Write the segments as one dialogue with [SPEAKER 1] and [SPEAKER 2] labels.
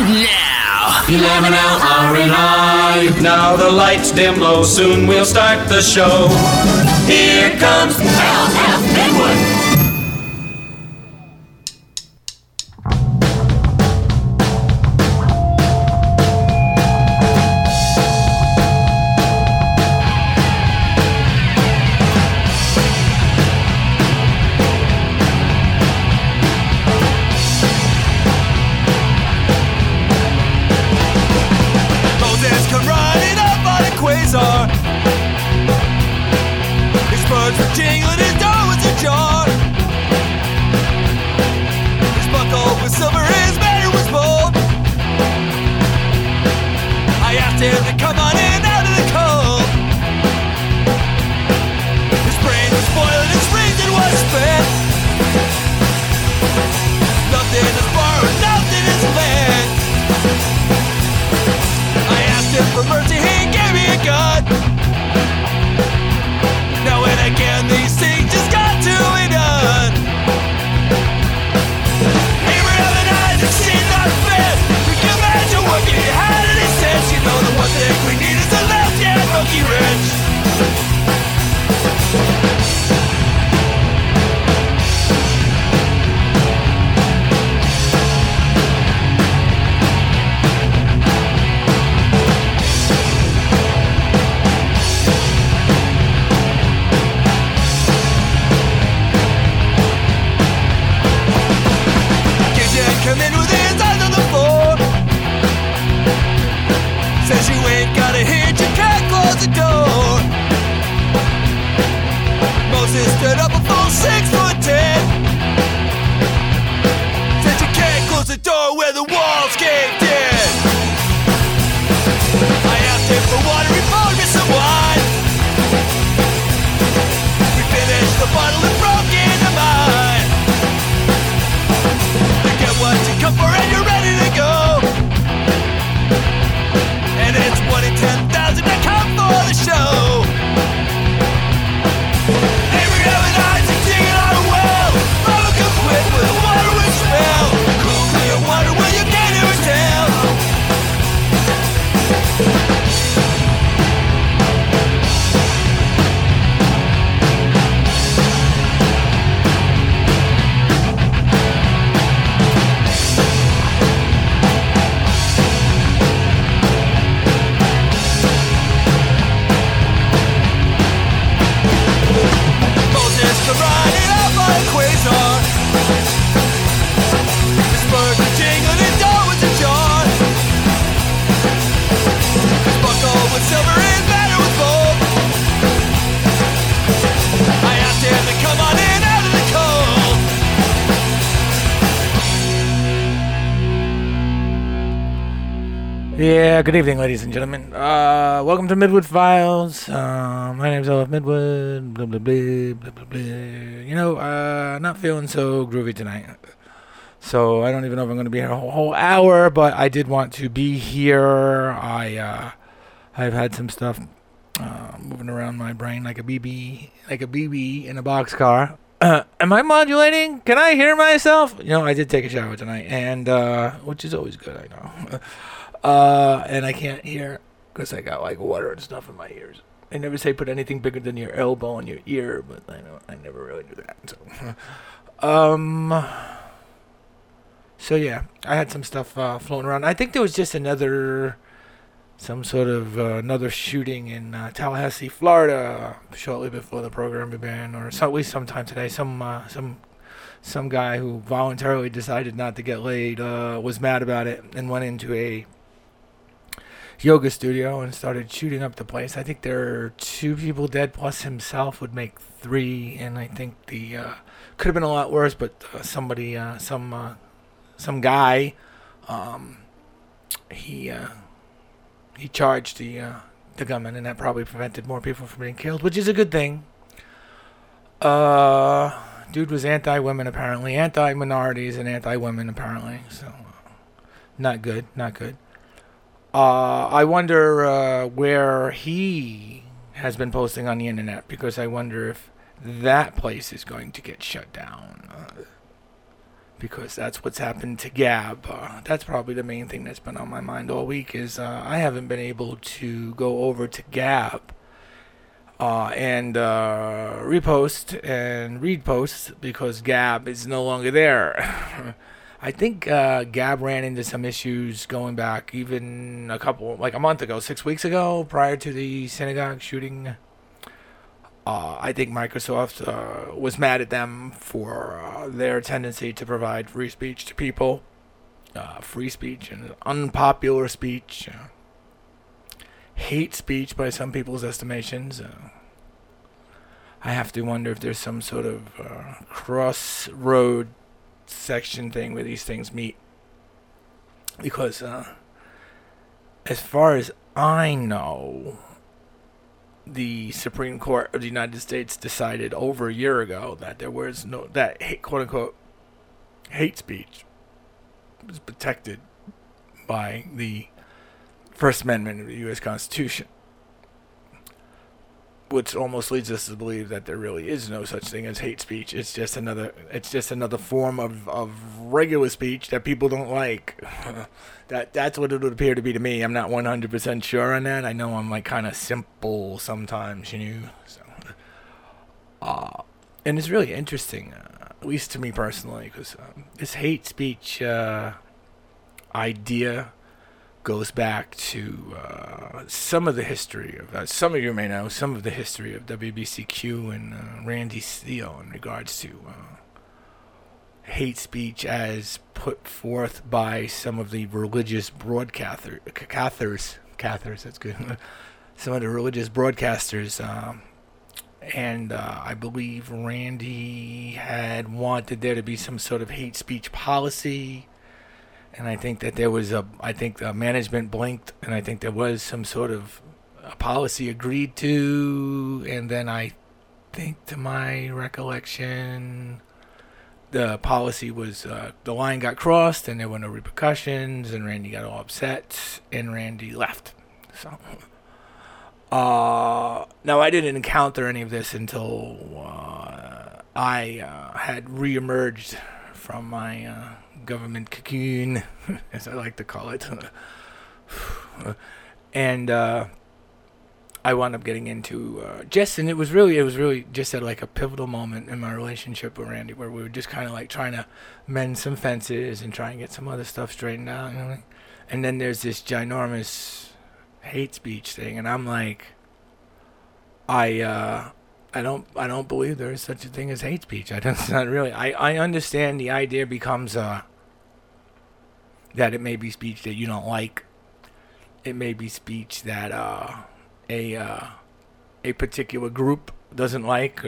[SPEAKER 1] now,
[SPEAKER 2] 11LRNI. Now the lights dim low, soon we'll start the show. Here comes LF Midwood.
[SPEAKER 3] Jingling his door was ajar. His buckle was silver, his manner was bold. I asked him to come on in out of the cold. His brain was spoiled, his reason was spent. Nothing is borrowed, nothing is lent. I asked him for mercy, he gave me a gun. Now and again, these things just got to be done. Abraham and Isaac seem not fit. We can imagine working it hard in his sense. You know the one thing we need is a left-hand monkey wrench. Come in with his eyes on the floor. Says you ain't got a hitch, you can't close the door. Moses stood up a full 6'10". Said you can't close the door where the walls caved in. I asked him for water, he poured me some wine. We finished the bottle and broke into mine. What you come for and you're ready to go. And it's 1 in 10,000 to come for the show. Abraham and Isaac digging our well. Mama could quit with a water with smell. Cool clear water, will you get him a tail? Riding up on a quasar. His birds were jingling, his door was ajar. His buckle was silver, his banner was gold. I asked him to come on in out of the cold.
[SPEAKER 4] Yeah, good evening, ladies and gentlemen. Welcome to Midwood Files. My name's Elf Midwood. Blah, blah, blah, blah, blah, blah. You know, not feeling so groovy tonight. So I don't even know if I'm going to be here a whole hour, but I did want to be here. I've had some stuff moving around my brain like a BB in a boxcar. Am I modulating? Can I hear myself? You know, I did take a shower tonight, and which is always good, I know. And I can't hear because I got like water and stuff in my ears. They never say put anything bigger than your elbow in your ear, but I never really do that. So yeah, I had some stuff floating around. I think there was just another shooting in Tallahassee, Florida, shortly before the program began, or at least sometime today. Some guy who voluntarily decided not to get laid was mad about it and went into a yoga studio and started shooting up the place. I think there are 2 people dead, plus himself would make 3, and I think the could have been a lot worse, but some guy he charged the gunman, and that probably prevented more people from being killed, which is a good thing. Dude was anti-women apparently, anti-minorities and anti-women apparently, so not good. I wonder where he has been posting on the internet, because I wonder if that place is going to get shut down. because that's what's happened to Gab. That's probably the main thing that's been on my mind all week is I haven't been able to go over to Gab and repost and read posts because Gab is no longer there. I think Gab ran into some issues going back even a month ago, 6 weeks ago, prior to the synagogue shooting. I think Microsoft was mad at them for their tendency to provide free speech to people. Free speech and unpopular speech. Hate speech by some people's estimations. I have to wonder if there's some sort of crossroad section thing where these things meet. Because as far as I know, the Supreme Court of the United States decided over a year ago that there was quote unquote hate speech was protected by the First Amendment of the U.S. Constitution, which almost leads us to believe that there really is no such thing as hate speech. It's just another form of regular speech that people don't like. That's what it would appear to be to me. I'm not 100% sure on that. I know I'm like kind of simple sometimes, So, and it's really interesting, at least to me personally, because this hate speech idea goes back to some of the history of, some of you may know, some of the history of WBCQ and Randy Steele in regards to hate speech as put forth by some of the religious broadcasters, that's good, some of the religious broadcasters, and I believe Randy had wanted there to be some sort of hate speech policy. And I think that there was the management blinked, and I think there was some sort of a policy agreed to, and then I think, to my recollection, the policy was, the line got crossed, and there were no repercussions, and Randy got all upset, and Randy left. So, now I didn't encounter any of this until I had reemerged from my government cocoon, as I like to call it, and I wound up getting into and it was really just at like a pivotal moment in my relationship with Randy, where we were just kind of like trying to mend some fences and try and get some other stuff straightened out, and then there's this ginormous hate speech thing, and I'm like, I don't believe there is such a thing as hate speech. It's not really. I understand the idea becomes that it may be speech that you don't like. It may be speech that a particular group doesn't like,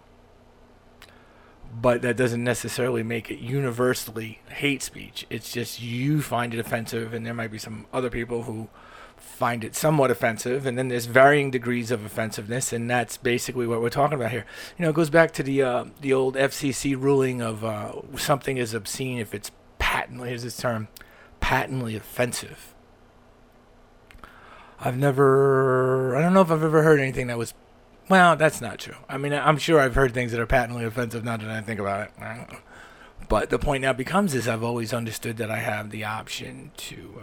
[SPEAKER 4] but that doesn't necessarily make it universally hate speech. It's just you find it offensive, and there might be some other people who find it somewhat offensive, and then there's varying degrees of offensiveness, and that's basically what we're talking about here. It goes back to the old FCC ruling of something is obscene if it's patently, here's this term, patently offensive. I don't know if I've ever heard anything that was, well, that's not true. I mean, I'm sure I've heard things that are patently offensive now that I think about it. But the point now becomes is I've always understood that I have the option to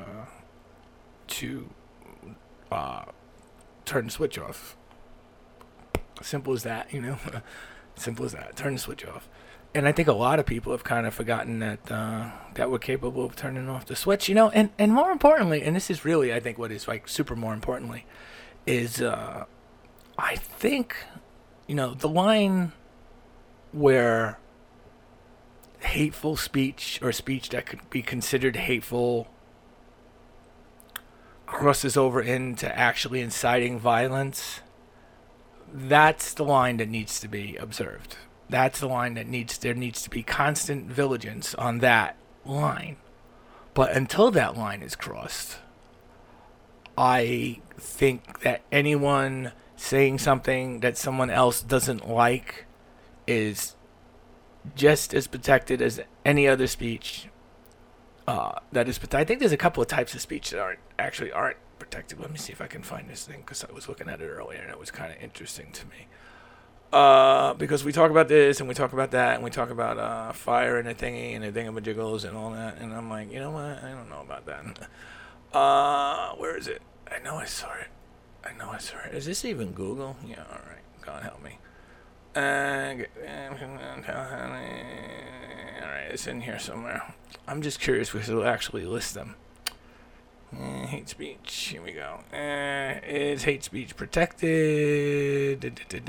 [SPEAKER 4] turn the switch off. Simple as that, Simple as that. Turn the switch off. And I think a lot of people have kind of forgotten that we're capable of turning off the switch, And more importantly, and this is really, I think, what is like super more importantly, is I think, the line where hateful speech or speech that could be considered hateful crosses over into actually inciting violence, that's the line that needs to be observed. That's the line that there needs to be constant vigilance on that line. But until that line is crossed, I think that anyone saying something that someone else doesn't like is just as protected as any other speech that is protected. I think there's a couple of types of speech that aren't protected. Let me see if I can find this thing, because I was looking at it earlier and it was kind of interesting to me. Because we talk about this and we talk about that and we talk about fire and a thingy and a thingamajiggles and all that, and I'm like, you know what? I don't know about that. Where is it? I know I saw it. Is this even Google? Yeah, all right. God help me. All right, it's in here somewhere. I'm just curious because it'll actually list them. Hate speech. Here we go. Is hate speech protected?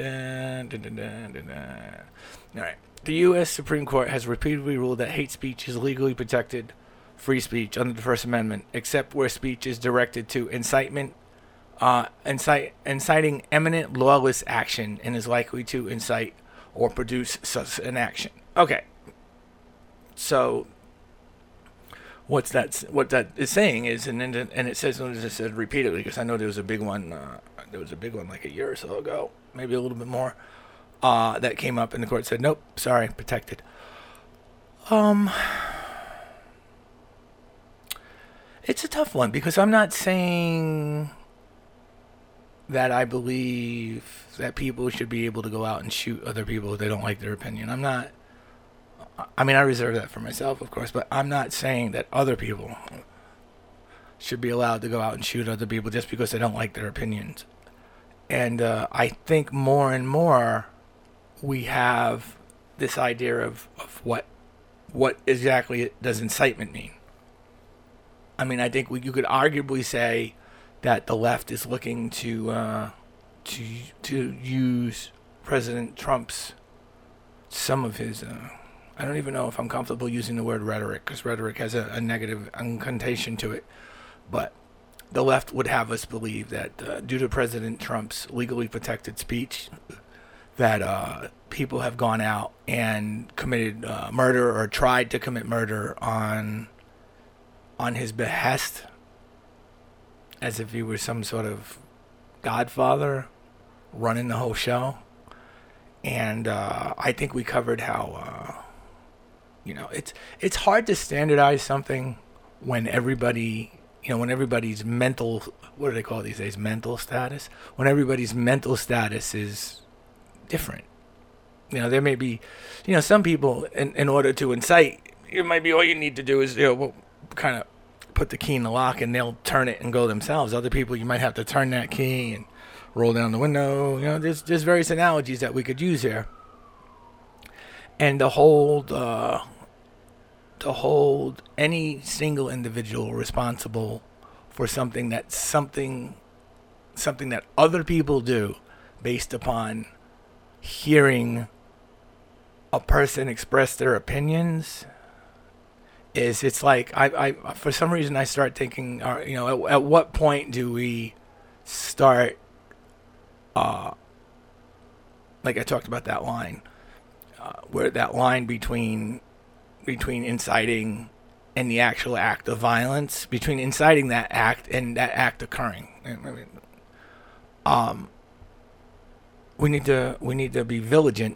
[SPEAKER 4] All right. The U.S. Supreme Court has repeatedly ruled that hate speech is legally protected free speech under the First Amendment, except where speech is directed to inciting imminent lawless action and is likely to incite or produce such an action. Okay. So what that is saying is, and it says repeatedly, because I know there was a big one like a year or so ago, maybe a little bit more, that came up, and the court said, nope, sorry, protected. It's a tough one, because I'm not saying that I believe that people should be able to go out and shoot other people if they don't like their opinion. I reserve that for myself, of course, but I'm not saying that other people should be allowed to go out and shoot other people just because they don't like their opinions. And I think more and more we have this idea of what exactly does incitement mean. I mean, I think you could arguably say that the left is looking to use President Trump's, some of his, I don't even know if I'm comfortable using the word rhetoric, because rhetoric has a negative connotation to it, but the left would have us believe that due to President Trump's legally protected speech, that people have gone out and committed murder or tried to commit murder on his behest, as if he were some sort of godfather running the whole show. And I think we covered how, it's hard to standardize something when everybody, when everybody's mental, what do they call it these days, mental status? When everybody's mental status is different. There may be, some people, in order to incite, it might be all you need to do is, kind of put the key in the lock and they'll turn it and go themselves. Other people, you might have to turn that key and roll down the window. There's various analogies that we could use here. And to hold any single individual responsible for something that other people do based upon hearing a person express their opinions it's like I for some reason I start thinking, at what point do we start, like I talked about that line, where that line between inciting and the actual act of violence, between inciting that act and that act occurring. We need to be vigilant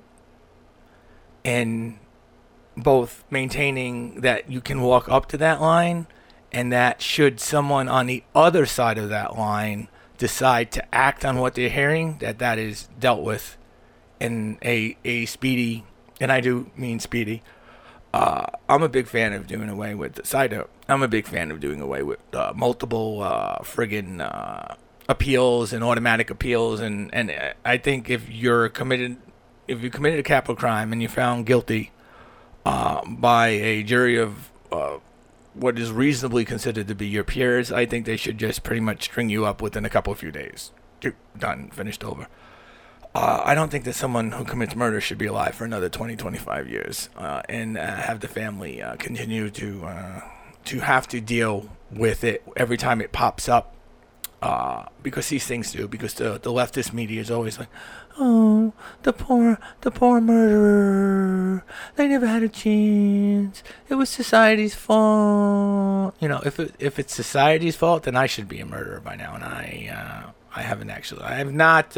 [SPEAKER 4] in both maintaining that you can walk up to that line, and that should someone on the other side of that line decide to act on what they're hearing, that is dealt with in a speedy, and I do mean speedy. I'm a big fan of doing away with, side note, I'm a big fan of doing away with multiple friggin' appeals and automatic appeals, and I think if you committed a capital crime and you're found guilty by a jury of what is reasonably considered to be your peers, I think they should just pretty much string you up within a few days. Done, finished, over. I don't think that someone who commits murder should be alive for another 20-25 years and have the family continue to have to deal with it every time it pops up, because these things do, because the leftist media is always like, oh, the poor murderer, they never had a chance, it was society's fault. If it's society's fault, then I should be a murderer by now, and I have not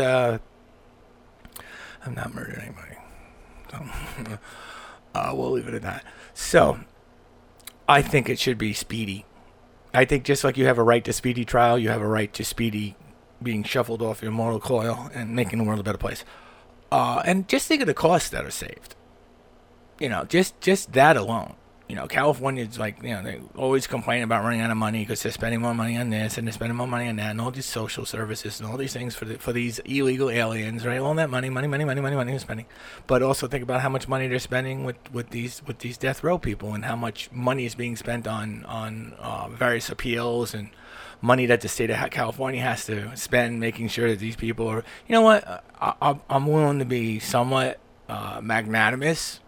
[SPEAKER 4] murdered anybody, so we'll leave it at that. So I think it should be speedy. I think just like you have a right to speedy trial, you have a right to speedy being shuffled off your mortal coil and making the world a better place. And just think of the costs that are saved. You know, just that alone. You know, California's like, you know, they always complain about running out of money because they're spending more money on this and they're spending more money on that and all these social services and all these things for these illegal aliens, right? All that money they're spending. But also think about how much money they're spending with these death row people and how much money is being spent on various appeals and money that the state of California has to spend making sure that these people are, you know what, I'm willing to be somewhat magnanimous.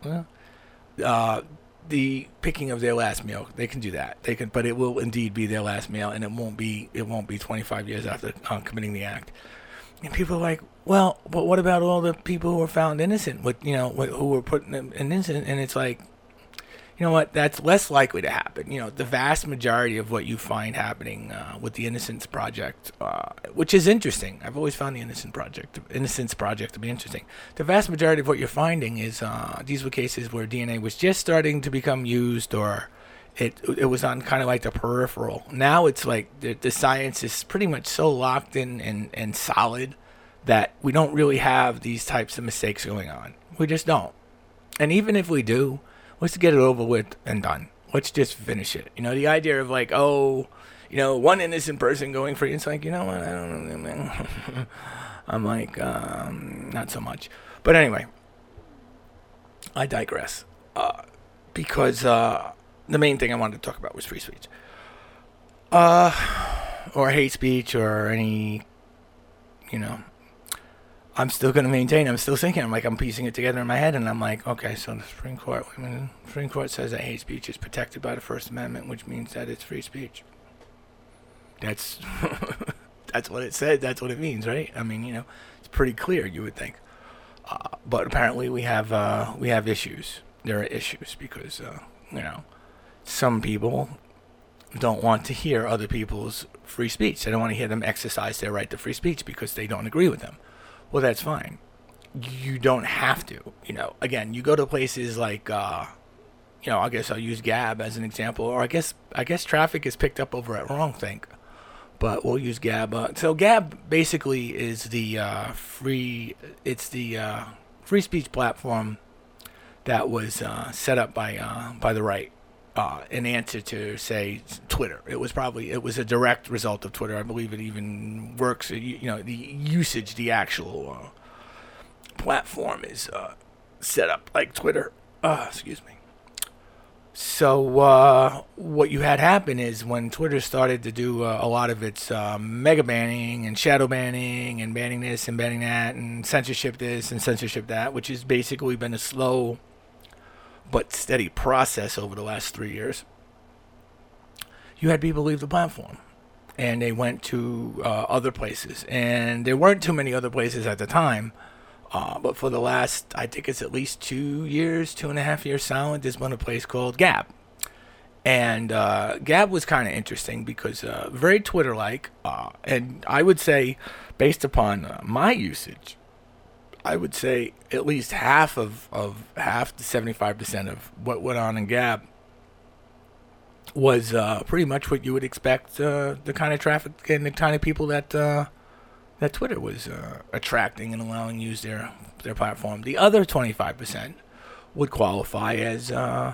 [SPEAKER 4] The picking of their last meal, they can do that. They can, but it will indeed be their last meal, and it won't be 25 years after committing the act. And people are like, well, but what about all the people who were found innocent, who were put in innocent? And it's like, you know what? That's less likely to happen. You know, the vast majority of what you find happening with the Innocence Project, which is interesting. I've always found the Innocence Project to be interesting. The vast majority of what you're finding is these were cases where DNA was just starting to become used, or it was on kind of like the peripheral. Now it's like the science is pretty much so locked in and solid that we don't really have these types of mistakes going on. We just don't. And even if we do, let's get it over with and done. Let's just finish it. You know, the idea of like, oh, you know, one innocent person going free. It's like, you know what? I don't know, man. I'm like, not so much. But anyway, I digress. Because the main thing I wanted to talk about was free speech. Or hate speech or any, you know. I'm still going to maintain, I'm still thinking, I'm piecing it together in my head, and I'm like, okay, so the Supreme Court says that hate speech is protected by the First Amendment, which means that it's free speech. That's that's what it said, that's what it means, right? I mean, you know, it's pretty clear, you would think. But apparently we have issues. There are issues because, you know, some people don't want to hear other people's free speech. They don't want to hear them exercise their right to free speech because they don't agree with them. Well, that's fine. You don't have to. You know, again, you go to places like, you know, I guess I'll use Gab as an example, or I guess traffic is picked up over at Wrongthink, but we'll use Gab. So Gab basically is the free speech platform that was set up by the right in answer to, say, Twitter. It was a direct result of Twitter. I believe it even works. You know, the usage, the actual platform is set up like Twitter. Excuse me. So what you had happen is when Twitter started to do a lot of its mega banning and shadow banning and banning this and banning that and censorship this and censorship that, which has basically been a slow but steady process over the last 3 years, you had people leave the platform. And they went to other places. And there weren't too many other places at the time. But for the last, I think it's at least 2.5 years silent, there's been a place called Gab. And Gab was kind of interesting because very Twitter-like. And I would say, based upon my usage, I would say at least half to 75% of what went on in Gab was pretty much what you would expect, the kind of traffic and the kind of people that Twitter was attracting and allowing to use their platform. The other 25% would qualify as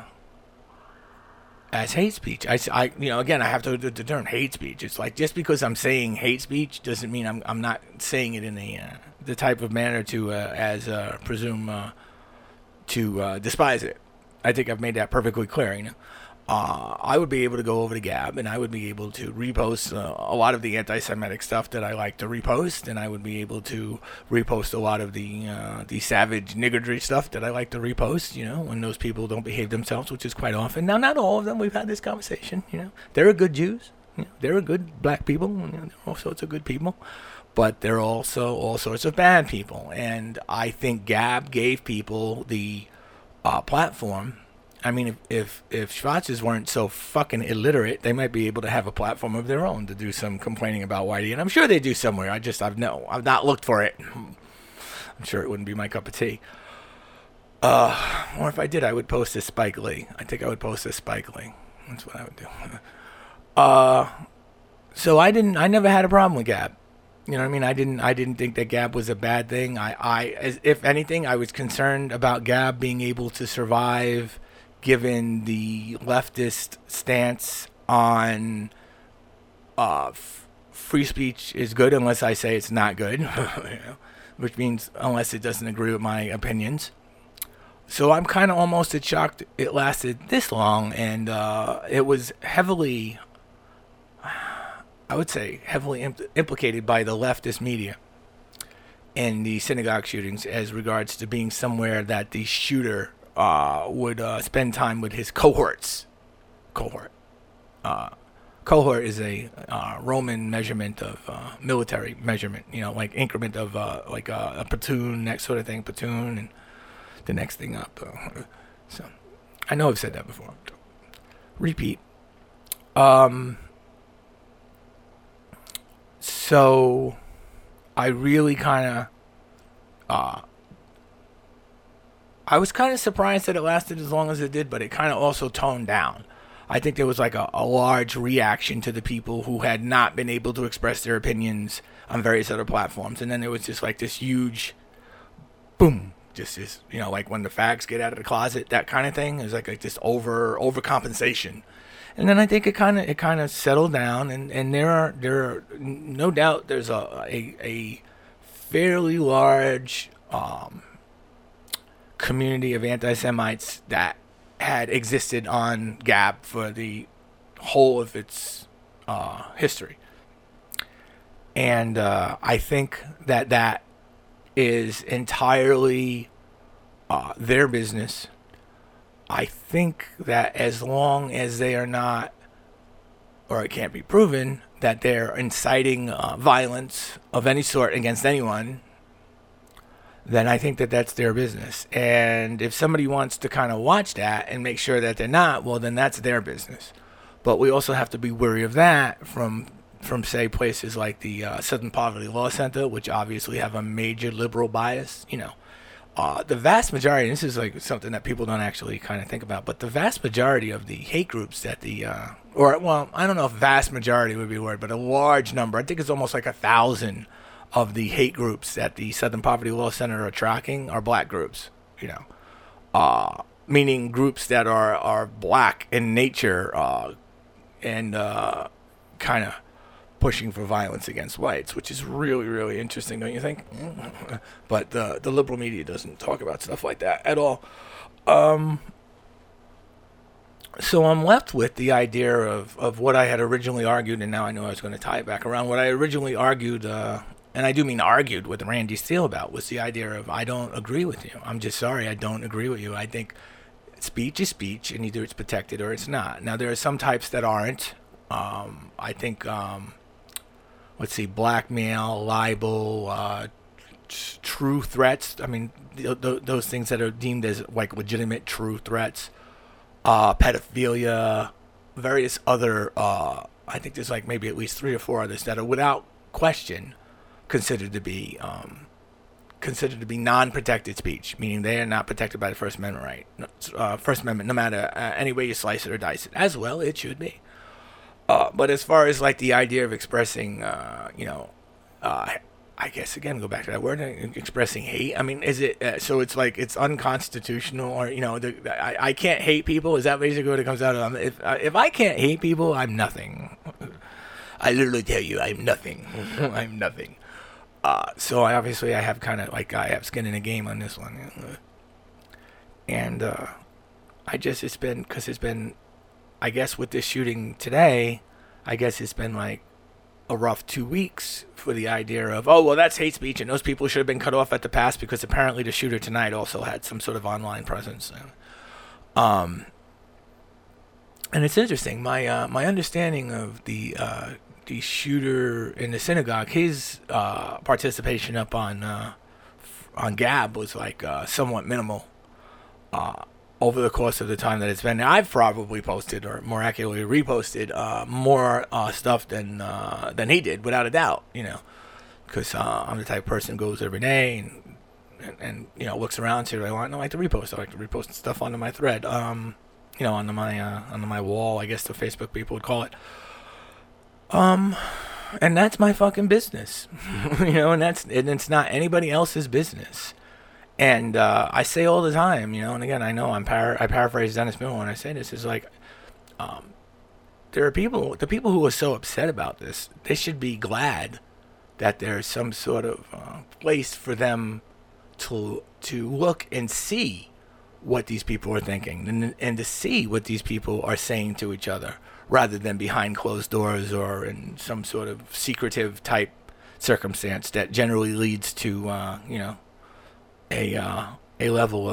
[SPEAKER 4] hate speech. I you know, again, I have to the term hate speech. It's like just because I'm saying hate speech doesn't mean I'm not saying it in the type of manner to presume to despise it. I think I've made that perfectly clear. You know, I would be able to go over to Gab and I would be able to repost a lot of the anti-Semitic stuff that I like to repost, and I would be able to repost a lot of the savage niggardry stuff that I like to repost. You know, when those people don't behave themselves, which is quite often. Now, not all of them. We've had this conversation. You know, there are good Jews. You know, there are good black people. You know, there are all sorts of good people. But there are also all sorts of bad people. And I think Gab gave people the platform. I mean, if Schwarzes weren't so fucking illiterate, they might be able to have a platform of their own to do some complaining about Whitey. And I'm sure they do somewhere. I've not looked for it. I'm sure it wouldn't be my cup of tea. Or if I did, I would post a Spike Lee. I think I would post a Spike Lee. That's what I would do. So I never had a problem with Gab. You know what I mean? I didn't think that Gab was a bad thing. If anything, I was concerned about Gab being able to survive given the leftist stance on free speech is good unless I say it's not good, you know, which means unless it doesn't agree with my opinions. So I'm kind of almost shocked it lasted this long, and it was heavily, I would say, heavily implicated by the leftist media in the synagogue shootings as regards to being somewhere that the shooter would spend time with his cohorts. Cohort is a Roman measurement of military measurement, you know, like increment of like a platoon, that sort of thing, platoon, and the next thing up. So I know I've said that before. Repeat. So I really kind of I was kind of surprised that it lasted as long as it did, but it kind of also toned down. I think there was like a large reaction to the people who had not been able to express their opinions on various other platforms. And then there was just like this huge boom, just this, you know, like when the fags get out of the closet, that kind of thing. It was like this overcompensation. And then I think it kind of settled down, and there are no doubt there's a fairly large community of anti-Semites that had existed on Gab for the whole of its history. And I think that is entirely their business. I think that as long as they are not, or it can't be proven, that they're inciting violence of any sort against anyone, then I think that that's their business. And if somebody wants to kind of watch that and make sure that they're not, well, then that's their business. But we also have to be wary of that from say, places like the Southern Poverty Law Center, which obviously have a major liberal bias. You know, the vast majority, and this is like something that people don't actually kind of think about, but the vast majority of the hate groups that well, I don't know if vast majority would be a word, but a large number, I think it's almost like 1,000 of the hate groups that the Southern Poverty Law Center are tracking are black groups, you know, meaning groups that are black in nature and kind of pushing for violence against whites, which is really, really interesting, don't you think? But the liberal media doesn't talk about stuff like that at all. So I'm left with the idea of what I had originally argued, and now I know I was going to tie it back around. What I originally argued, and I do mean argued with Randy Steele about, was the idea of I don't agree with you. I'm just sorry, I don't agree with you. I think speech is speech, and either it's protected or it's not. Now, there are some types that aren't. I think, let's see, blackmail, libel, true threats. I mean, those things that are deemed as like legitimate true threats. Pedophilia, various other, I think there's like maybe at least 3 or 4 others that are without question considered to be non-protected speech, meaning they are not protected by the First Amendment right. First Amendment, no matter any way you slice it or dice it, as well it should be. But as far as like the idea of expressing, I guess again go back to that word, expressing hate. I mean, is it so? It's like it's unconstitutional, or I can't hate people. Is that basically what it comes out of? If I can't hate people, I'm nothing. I literally tell you, I'm nothing. I'm nothing. So I have kind of like I have skin in the game on this one, and it's been, I guess with this shooting today, I guess it's been like a rough 2 weeks for the idea of, oh, well, that's hate speech, and those people should have been cut off at the pass because apparently the shooter tonight also had some sort of online presence. And it's interesting. My understanding of the shooter in the synagogue, his participation up on Gab was like somewhat minimal. Over the course of the time that it's been, I've probably posted, or more accurately reposted, more stuff than he did, without a doubt. Because I'm the type of person who goes every day and looks around, see what I want. And I like to repost. I like to repost stuff onto my thread, onto my wall, I guess the Facebook people would call it. And that's my fucking business. And it's not anybody else's business. And I say all the time, and again, I know I paraphrase Dennis Miller when I say this, is like, there are the people who are so upset about this, they should be glad that there's some sort of place for them to look and see what these people are thinking and to see what these people are saying to each other, rather than behind closed doors or in some sort of secretive type circumstance that generally leads to a level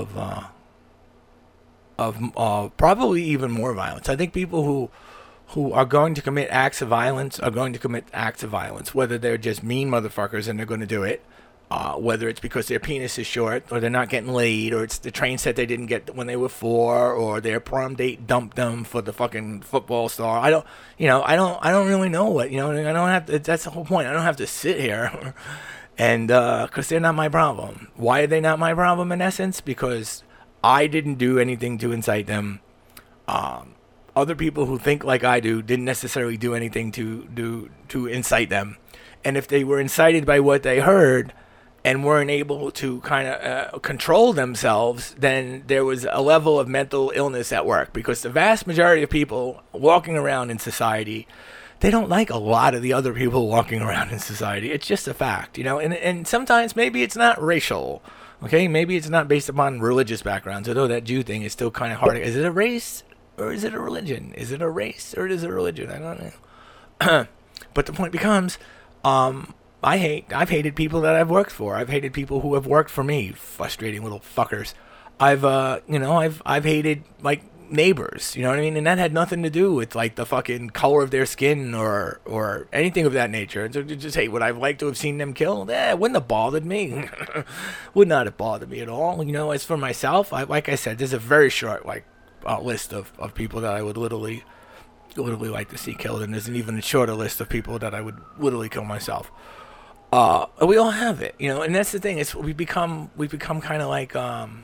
[SPEAKER 4] of probably even more violence. I think people who are going to commit acts of violence are going to commit acts of violence, whether they're just mean motherfuckers and they're going to do it, whether it's because their penis is short, or they're not getting laid, or it's the train set they didn't get when they were 4, or their prom date dumped them for the fucking football star. I don't really know what, I don't have to, that's the whole point. I don't have to sit here and, cause they're not my problem. Why are they not my problem in essence? Because I didn't do anything to incite them. Other people who think like I do didn't necessarily do anything to incite them. And if they were incited by what they heard and weren't able to kind of control themselves, then there was a level of mental illness at work. Because the vast majority of people walking around in society, they don't like a lot of the other people walking around in society. It's just a fact, and sometimes maybe it's not racial. Okay, maybe it's not based upon religious backgrounds, although that Jew thing is still kind of hard. Is it a race or is it a religion? Is it a race or is it a religion? I don't know. But the point becomes, I've hated people that I've worked for. I've hated people who have worked for me. Frustrating little fuckers. I've hated like neighbors, you know what I mean? And that had nothing to do with like the fucking color of their skin or anything of that nature. And so just, hey, would I like to have seen them killed? It wouldn't have bothered me. Would not have bothered me at all. As for myself, like I said, there's a very short list of people that I would literally like to see killed, and there's an even shorter list of people that I would literally kill myself. We all have it, and that's the thing. It's we've become kind of like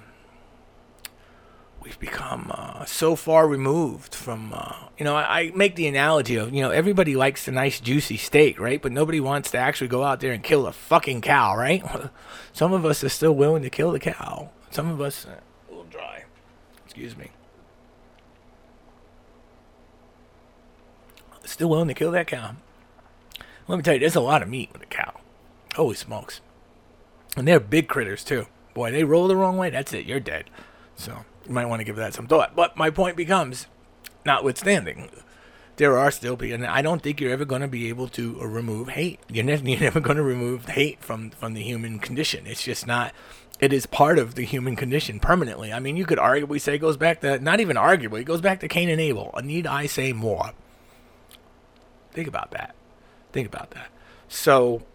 [SPEAKER 4] we've become so far removed from, I make the analogy of, everybody likes a nice juicy steak, right? But nobody wants to actually go out there and kill a fucking cow, right? Some of us are still willing to kill the cow. Some of us, a little dry. Excuse me. Still willing to kill that cow. Let me tell you, there's a lot of meat with a cow. Holy smokes. And they're big critters, too. Boy, they roll the wrong way, that's it, you're dead. So, you might want to give that some thought. But my point becomes, notwithstanding, there are still people, and I don't think you're ever going to be able to remove hate. You're never going to remove hate from the human condition. It's just not, it is part of the human condition permanently. I mean, you could arguably say it goes back to, not even arguably, it goes back to Cain and Abel. Need I say more? Think about that. So,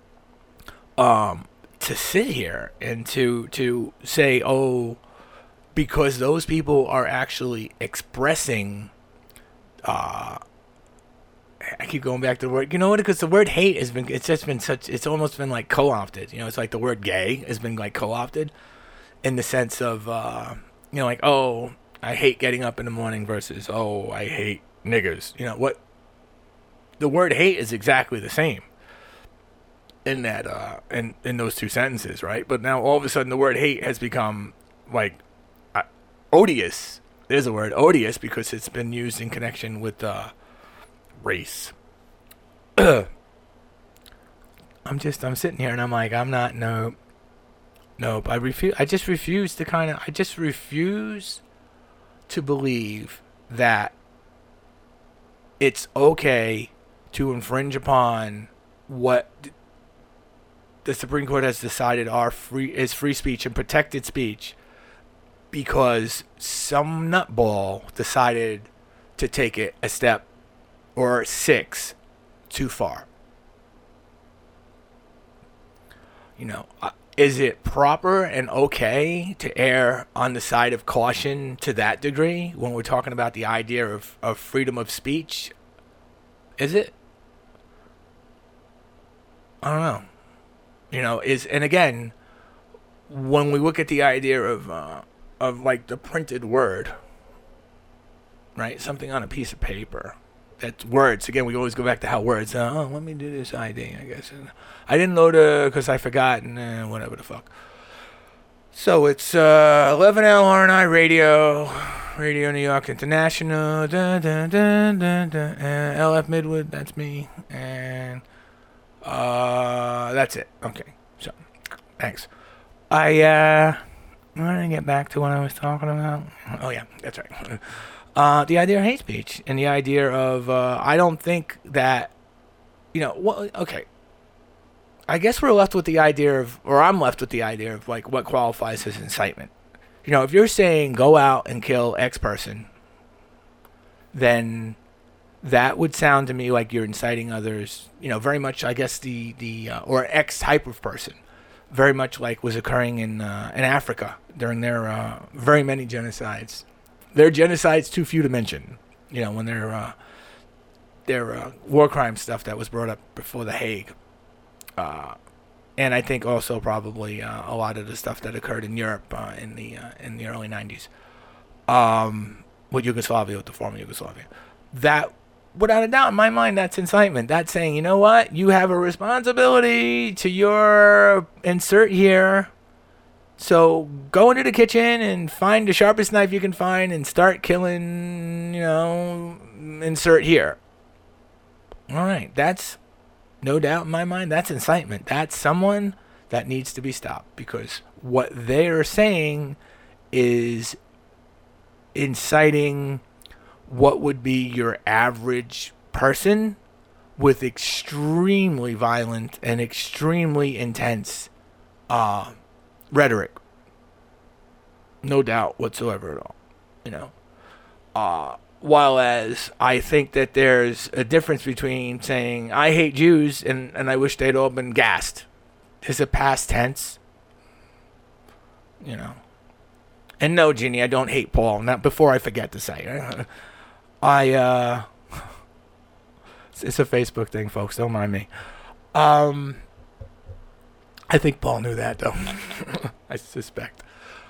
[SPEAKER 4] to sit here and to say, oh, because those people are actually expressing, I keep going back to the word, because the word hate it's almost been like co-opted. It's like the word gay has been like co-opted in the sense of, like, oh, I hate getting up in the morning versus, oh, I hate niggers. What? The word hate is exactly the same in that, in those two sentences, right? But now all of a sudden the word hate has become like odious. There's a word, odious, because it's been used in connection with race. I'm sitting here and I'm like, nope. I just refuse to believe that it's okay to infringe upon what the Supreme Court has decided is free speech and protected speech, because some nutball decided to take it a step or 6 too far. Is it proper and okay to err on the side of caution to that degree when we're talking about the idea of freedom of speech? Is it? I don't know. And again, when we look at the idea of like the printed word, right? Something on a piece of paper, that's words. Again, we always go back to how words. Let me do this ID, I guess. And I didn't load it because I forgot, and whatever the fuck. So it's 11L RNI Radio New York International. LF Midwood, that's me. And that's it. Okay, so thanks. I want to get back to what I was talking about. Oh, yeah, that's right. The idea of hate speech and the idea of, I don't think that, okay. I guess we're left with the idea of, or I'm left with the idea of, like, what qualifies as incitement. If you're saying go out and kill X person, then that would sound to me like you're inciting others, very much, I guess, or X type of person. Very much like was occurring in Africa during their very many genocides. Their genocides too few to mention. When their war crime stuff that was brought up before the Hague, and I think also probably a lot of the stuff that occurred in Europe in the early '90s, with Yugoslavia, with the former Yugoslavia. That, without a doubt, in my mind, that's incitement. That's saying, you know what? You have a responsibility to your insert here. So go into the kitchen and find the sharpest knife you can find and start killing, insert here. All right. That's, no doubt in my mind, that's incitement. That's someone that needs to be stopped, because what they're saying is inciting what would be your average person with extremely violent and extremely intense rhetoric. No doubt whatsoever at all, while as I think that there's a difference between saying I hate Jews and I wish they'd all been gassed. There's a past tense, And no, Jeannie, I don't hate Paul. Not before I forget to say. It's a Facebook thing, folks. Don't mind me. I think Paul knew that, though. I suspect.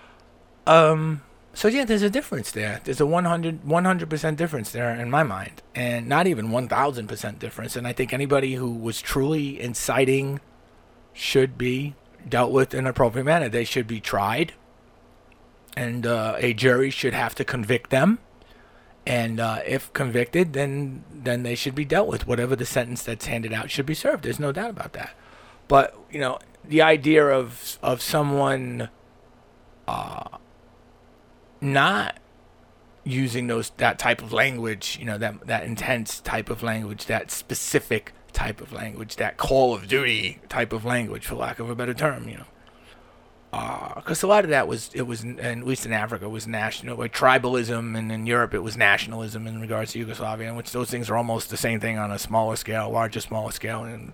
[SPEAKER 4] So, yeah, there's a difference there. There's a 100% difference there in my mind. And not even 1,000% difference. And I think anybody who was truly inciting should be dealt with in an appropriate manner. They should be tried. And a jury should have to convict them. And if convicted, then they should be dealt with. Whatever the sentence that's handed out should be served. There's no doubt about that. But, the idea of someone not using that type of language, that intense type of language, that specific type of language, that Call of Duty type of language, for lack of a better term, because a lot of that was, at least in Africa, was national, like tribalism, and in Europe it was nationalism in regards to Yugoslavia, in which those things are almost the same thing on a smaller scale, smaller scale, and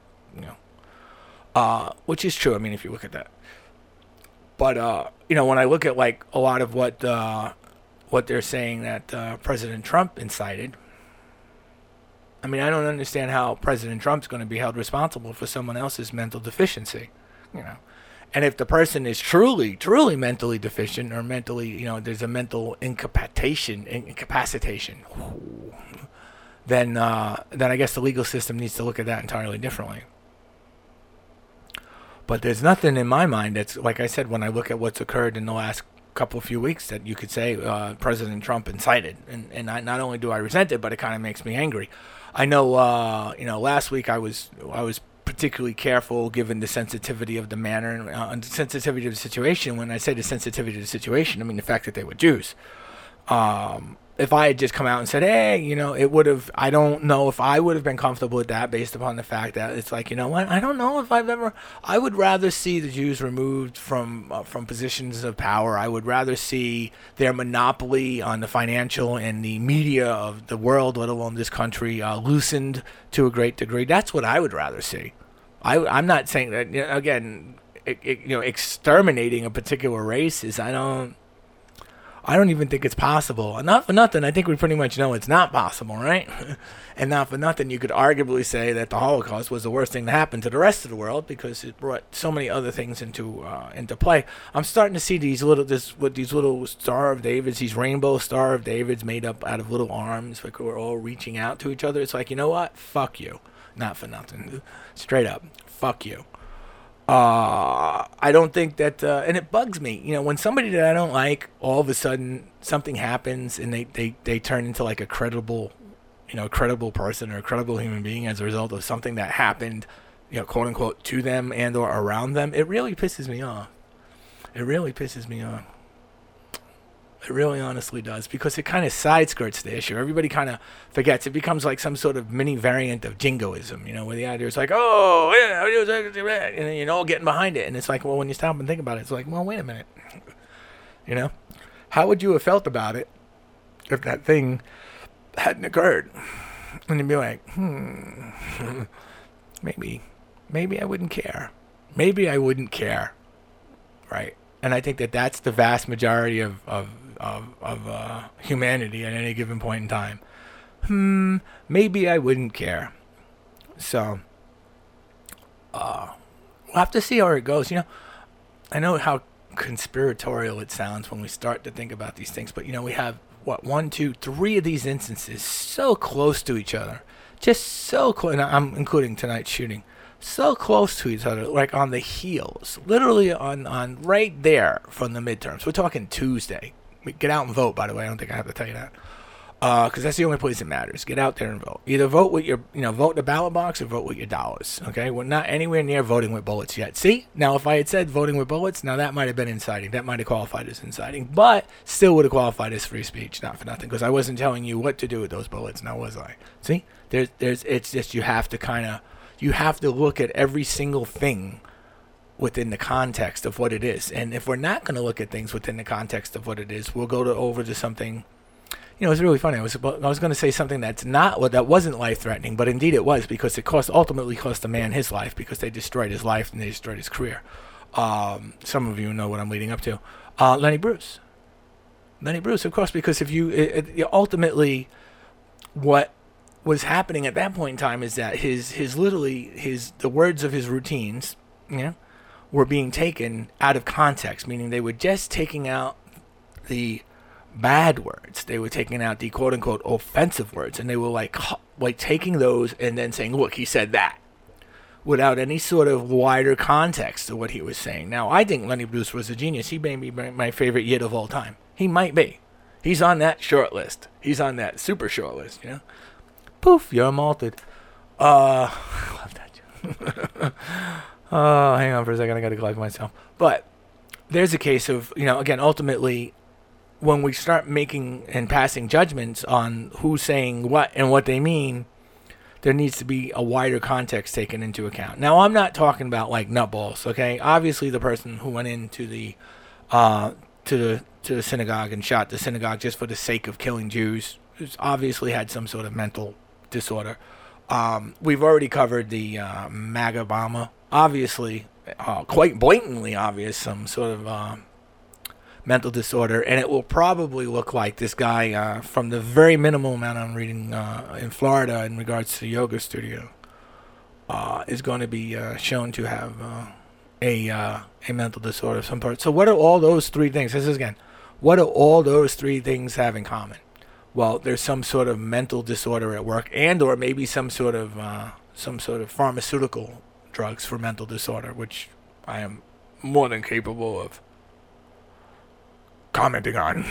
[SPEAKER 4] which is true. I mean, if you look at that. But when I look at like a lot of what they're saying that President Trump incited, I mean, I don't understand how President Trump's going to be held responsible for someone else's mental deficiency, And if the person is truly mentally deficient, or mentally, there's a mental incapacitation, then I guess the legal system needs to look at that entirely differently. But there's nothing in my mind that's, like I said, when I look at what's occurred in the last few weeks, that you could say President Trump incited. And not only do I resent it, but it kind of makes me angry. I know, last week I was particularly careful, given the sensitivity of the manner and the sensitivity of the situation. When I say the sensitivity of the situation, I mean the fact that they were Jews. If I had just come out and said, hey, it would have, I don't know if I would have been comfortable with that, based upon the fact that it's like, what, I don't know if I would rather see the Jews removed from positions of power. I would rather see their monopoly on the financial and the media of the world, let alone this country, loosened to a great degree. That's what I would rather see. I'm not saying that, again, exterminating a particular race is, I don't even think it's possible. And not for nothing, I think we pretty much know it's not possible, right? And not for nothing, you could arguably say that the Holocaust was the worst thing to happen to the rest of the world because it brought so many other things into play. I'm starting to see these little Star of Davids, these rainbow Star of Davids made up out of little arms, like we're all reaching out to each other. It's like, you know what? Fuck you. Not for nothing. Straight up. Fuck you. I don't think that, and it bugs me, when somebody that I don't like, all of a sudden something happens and they turn into like a credible person or a credible human being as a result of something that happened, quote unquote, to them and or around them. It really pisses me off. It really pisses me off. It really honestly does, because it kind of side skirts the issue. Everybody kind of forgets. It becomes like some sort of mini variant of jingoism, where the idea is like, oh, yeah, and then, all getting behind it. And it's like, well, when you stop and think about it, it's like, well, wait a minute. How would you have felt about it if that thing hadn't occurred? And you'd be like, maybe I wouldn't care. Maybe I wouldn't care. Right. And I think that that's the vast majority of humanity at any given point in time. Maybe I wouldn't care. So, we'll have to see how it goes. I know how conspiratorial it sounds when we start to think about these things, but we have, 1, 2, 3 of these instances so close to each other. Just so close, and I'm including tonight's shooting. So close to each other, like on the heels, literally on right there from the midterms. We're talking Tuesday. Get out and vote, by the way. I don't think I have to tell you that, because that's the only place that matters. Get out there and vote. Either vote with your, vote the ballot box or vote with your dollars. Okay, we're not anywhere near voting with bullets yet. See, now if I had said voting with bullets, now that might have been inciting. That might have qualified as inciting, but still would have qualified as free speech. Not for nothing, because I wasn't telling you what to do with those bullets. Now was I? See, it's just you have to look at every single thing within the context of what it is. And if we're not going to look at things within the context of what it is, we'll go over to something. It's really funny. I was going to say something that wasn't life-threatening, but indeed it was, because it ultimately cost a man his life, because they destroyed his life and they destroyed his career. Some of you know what I'm leading up to. Lenny Bruce, of course, because if you ultimately what was happening at that point in time is that the words of his routines, were being taken out of context, meaning they were just taking out the bad words. They were taking out the quote unquote offensive words, and they were like taking those and then saying, look, he said that, without any sort of wider context to what he was saying. Now, I think Lenny Bruce was a genius. He may be my favorite Yid of all time. He might be. He's on that short list. He's on that super short list, Poof, you're malted. I love that. Hang on for a second. I got to collect myself. But there's a case of, again, ultimately, when we start making and passing judgments on who's saying what and what they mean, there needs to be a wider context taken into account. Now, I'm not talking about like nutballs, okay? Obviously, the person who went into the synagogue and shot the synagogue just for the sake of killing Jews obviously had some sort of mental disorder. We've already covered the MAGA Obama. Obviously, quite blatantly obvious, some sort of mental disorder, and it will probably look like this guy, from the very minimal amount I'm reading in Florida in regards to the yoga studio, is going to be shown to have a mental disorder of some sort. So what are all those three things? This is again, what do all those three things have in common? Well, there's some sort of mental disorder at work, and or maybe some sort of pharmaceutical drugs for mental disorder, which I am more than capable of commenting on.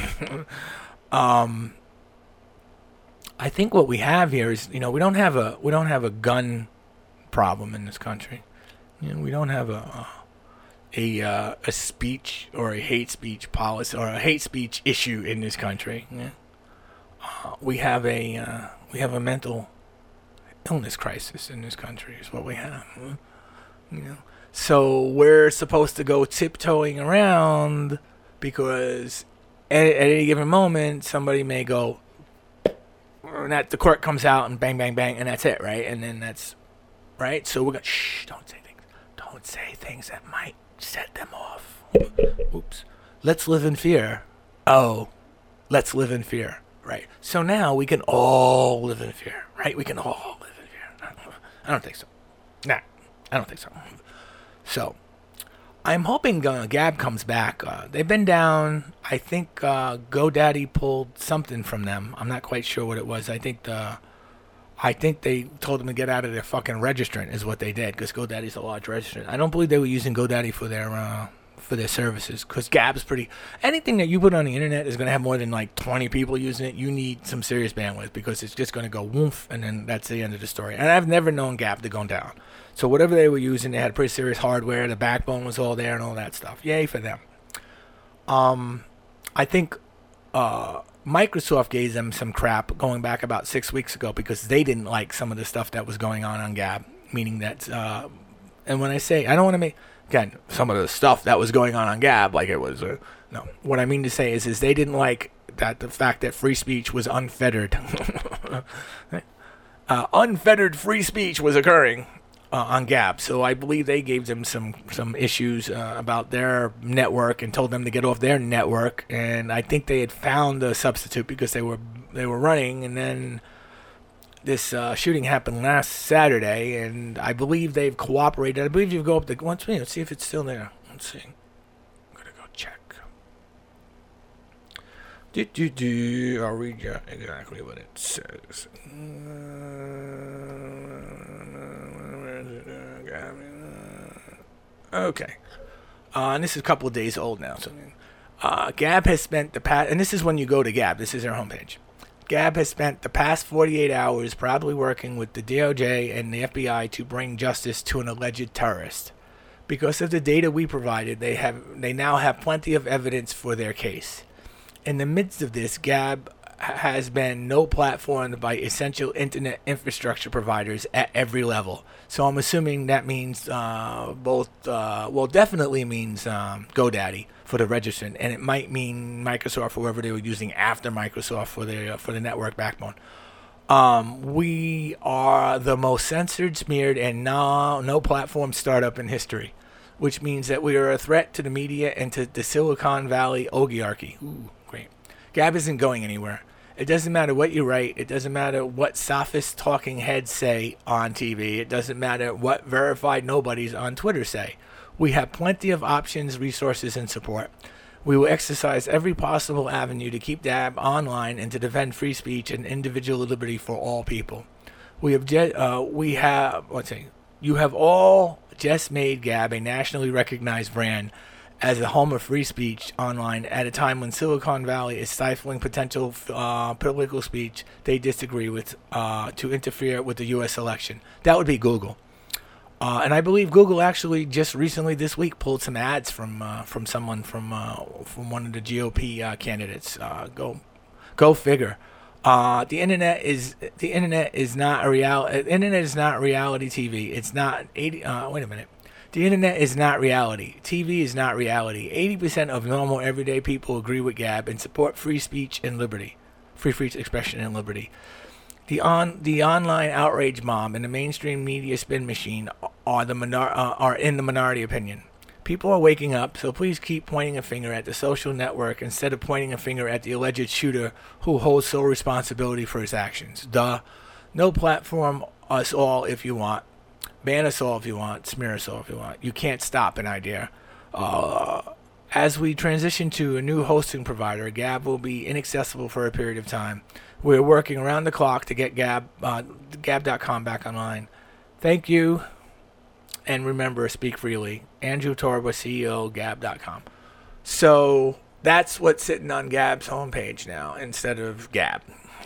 [SPEAKER 4] I think what we have here is, we don't have a gun problem in this country. We don't have a speech or a hate speech policy or a hate speech issue in this country. We have a mental illness crisis in this country is what we have. So we're supposed to go tiptoeing around because at any given moment somebody may go, and that the court comes out and bang, bang, bang, and that's it, right? And then that's right. So we're gonna don't say things that might set them off. Oops. Let's live in fear. Oh, let's live in fear, right? So now we can all live in fear, right? We can all live in fear. I don't think so. Nah, I don't think so. So I'm hoping Gab comes back. They've been down. I think GoDaddy pulled something from them. I'm not quite sure what it was. I think they told them to get out of their fucking registrant is what they did, because GoDaddy's a large registrant. I don't believe they were using GoDaddy for their services, because Gab's pretty. Anything that you put on the internet is going to have more than like 20 people using it. You need some serious bandwidth, because it's just going to go woof, and then that's the end of the story. And I've never known Gab to go down. So whatever they were using, they had pretty serious hardware. The backbone was all there and all that stuff. Yay for them. I think Microsoft gave them some crap going back about 6 weeks ago, because they didn't like some of the stuff that was going on Gab. Meaning that, and when I say, I don't want to make, again, some of the stuff that was going on Gab, like it was, no. What I mean to say is they didn't like that the fact that free speech was unfettered. Unfettered free speech was occurring on Gab. So I believe they gave them some issues about their network and told them to get off their network. And I think they had found a substitute, because they were running, and then this shooting happened last Saturday, and I believe they've cooperated. I believe you go up the once. Let's see if it's still there. Let's see. I'm gonna go check. I'll read you exactly what it says. Okay. And this is a couple of days old now. So, Gab has spent the past, and this is when you go to Gab. This is their homepage. Gab has spent the past 48 hours probably working with the DOJ and the FBI to bring justice to an alleged terrorist. Because of the data we provided, they now have plenty of evidence for their case. In the midst of this, Gab has been no platformed by essential internet infrastructure providers at every level. So I'm assuming that means definitely means GoDaddy for the registrant, and it might mean Microsoft, whoever they were using after Microsoft for the network backbone. We are the most censored, smeared, and no platform startup in history, which means that we are a threat to the media and to the Silicon Valley oligarchy. Ooh, great. Gab isn't going anywhere. It doesn't matter what you write. It doesn't matter what sophist talking heads say on TV. It doesn't matter what verified nobodies on Twitter say. We have plenty of options, resources, and support. We will exercise every possible avenue to keep Gab online and to defend free speech and individual liberty for all people. You have all just made Gab a nationally recognized brand as a home of free speech online at a time when Silicon Valley is stifling potential political speech they disagree with to interfere with the U.S. election. That would be Google. And I believe Google actually just recently this week pulled some ads from someone from one of the GOP candidates. Go figure. The internet is not reality. Internet is not reality TV. It's not 80. Wait a minute. The internet is not reality. TV is not reality. 80% of normal everyday people agree with Gab and support free speech and liberty, free speech, expression, and liberty. The online outrage mob and the mainstream media spin machine are in the minority opinion. People are waking up, so please keep pointing a finger at the social network instead of pointing a finger at the alleged shooter who holds sole responsibility for his actions. Duh. No platform us all if you want. Ban us all if you want. Smear us all if you want. You can't stop an idea. As we transition to a new hosting provider, Gab will be inaccessible for a period of time. We're working around the clock to get Gab.com back online. Thank you. And remember, speak freely. Andrew Torba, CEO, Gab.com. So that's what's sitting on Gab's homepage now instead of Gab.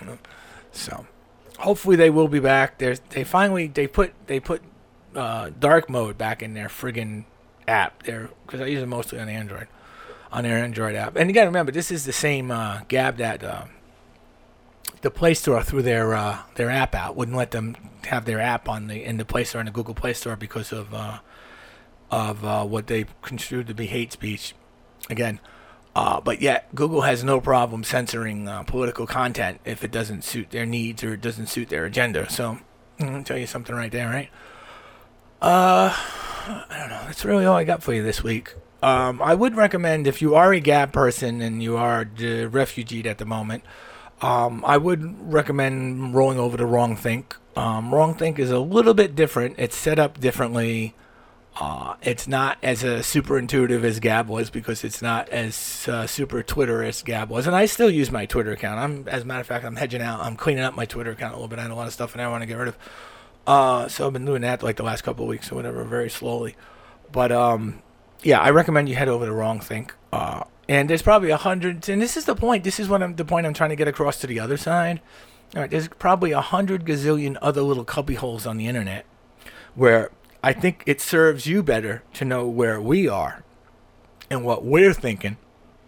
[SPEAKER 4] So hopefully they will be back. They put dark mode back in their friggin' app there, because I use it mostly on their Android app. And you gotta remember, this is the same Gab that the Play Store threw their app out. Wouldn't let them have their app in the Play Store and the Google Play Store because of what they construed to be hate speech. Again, but yet Google has no problem censoring political content if it doesn't suit their needs or it doesn't suit their agenda. So I'll tell you something right there, right? I don't know. That's really all I got for you this week. I would recommend, if you are a Gab person and you are refugeed at the moment, I would recommend rolling over to Wrong Think. Wrong Think is a little bit different. It's set up differently. It's not as super intuitive as Gab was, because it's not as super Twitter as Gab was. And I still use my Twitter account. As a matter of fact, I'm hedging out. I'm cleaning up my Twitter account a little bit. I had a lot of stuff and I want to get rid of. So I've been doing that like the last couple of weeks or whatever, very slowly. But yeah, I recommend you head over to Wrong Think. And there's probably 100, and this is the point. This is the point I'm trying to get across to the other side. All right, there's probably 100 gazillion other little cubby holes on the internet where I think it serves you better to know where we are and what we're thinking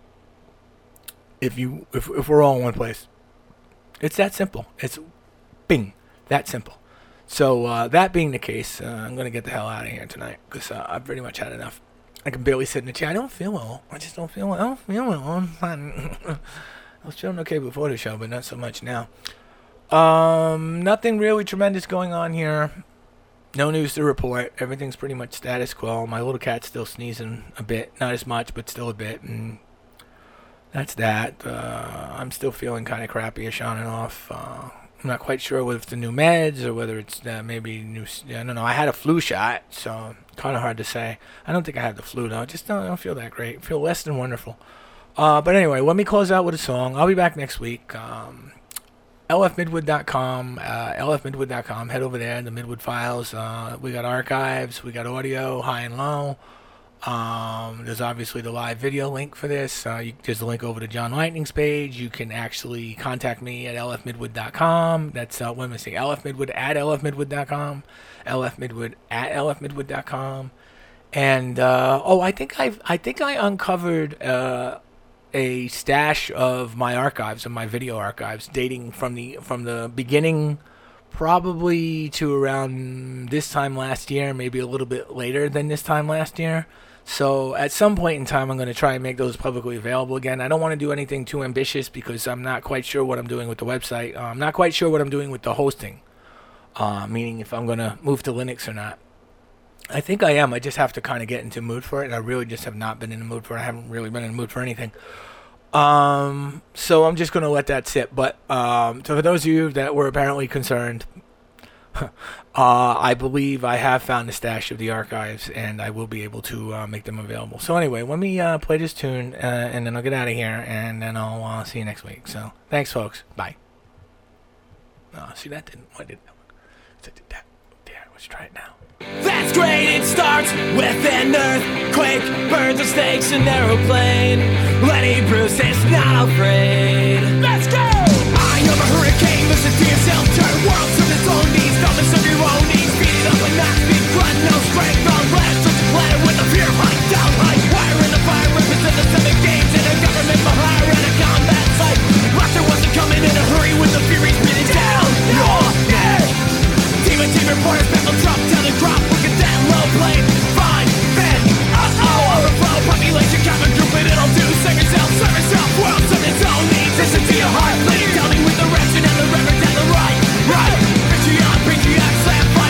[SPEAKER 4] if we're all in one place. It's that simple. It's bing, that simple. So that being the case, I'm going to get the hell out of here tonight because I've pretty much had enough. I can barely sit in the chair. I don't feel well. I just don't feel well. I don't feel well. I was feeling okay before the show, but not so much now. Nothing really tremendous going on here. No news to report. Everything's pretty much status quo. My little cat's still sneezing a bit. Not as much, but still a bit. And that's that. I'm still feeling kind of crappy-ish on and off. I'm not quite sure whether it's the new meds or whether it's maybe new. I don't know. I had a flu shot, so kind of hard to say. I don't think I had the flu, though. I just don't feel that great. I feel less than wonderful. But anyway, let me close out with a song. I'll be back next week. LFMidwood.com. LFMidwood.com. Head over there, the Midwood Files. We got archives. We got audio, high and low. There's obviously the live video link for this. There's a link over to John Lightning's page. You can actually contact me at lfmidwood.com. That's what am I saying? LFMidwood at lfmidwood.com. LFMidwood at lfmidwood.com. And I think I uncovered a stash of my archives, of my video archives, dating from the beginning, probably to around this time last year, maybe a little bit later than this time last year. So at some point in time, I'm going to try and make those publicly available again. I don't want to do anything too ambitious because I'm not quite sure what I'm doing with the website. I'm not quite sure what I'm doing with the hosting, meaning if I'm going to move to Linux or not. I think I am. I just have to kind of get into the mood for it, and I really just have not been in the mood for it. I haven't really been in the mood for anything. So I'm just going to let that sit. But so for those of you that were apparently concerned, I believe I have found the stash of the archives, and I will be able to make them available. So anyway, let me play this tune, and then I'll get out of here, and then I'll see you next week. So thanks, folks. Bye. See, that didn't. Why did that? There, let's try it now.
[SPEAKER 3] That's great, it starts with an earthquake, birds and snakes, an aeroplane. Lenny Bruce is not afraid. Let's go! I am a hurricane, listen to yourself, turn world to its own knees, dumbness of your own knees, beat it up and not speak, grunt, no strength, on blast, such a planet with a fear high, down high, wire in the fire, represent the 7 games, in a government for hire, and a combat site. Laughter wasn't coming in a hurry with the furies beating down your neck. Team reporters, battle drop, telegraph, look at that low plane. Fine, then, overflow, population, common group, and it'll do. Serve yourself, world, serve its own needs. Listen to your heart, lady, downing with the reps and the reverend and the right. Patriot, slap,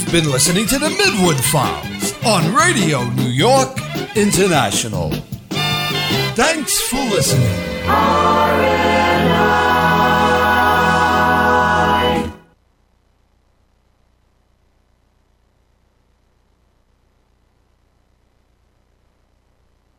[SPEAKER 1] You've been listening to the Midwood Files on Radio New York International. Thanks for listening.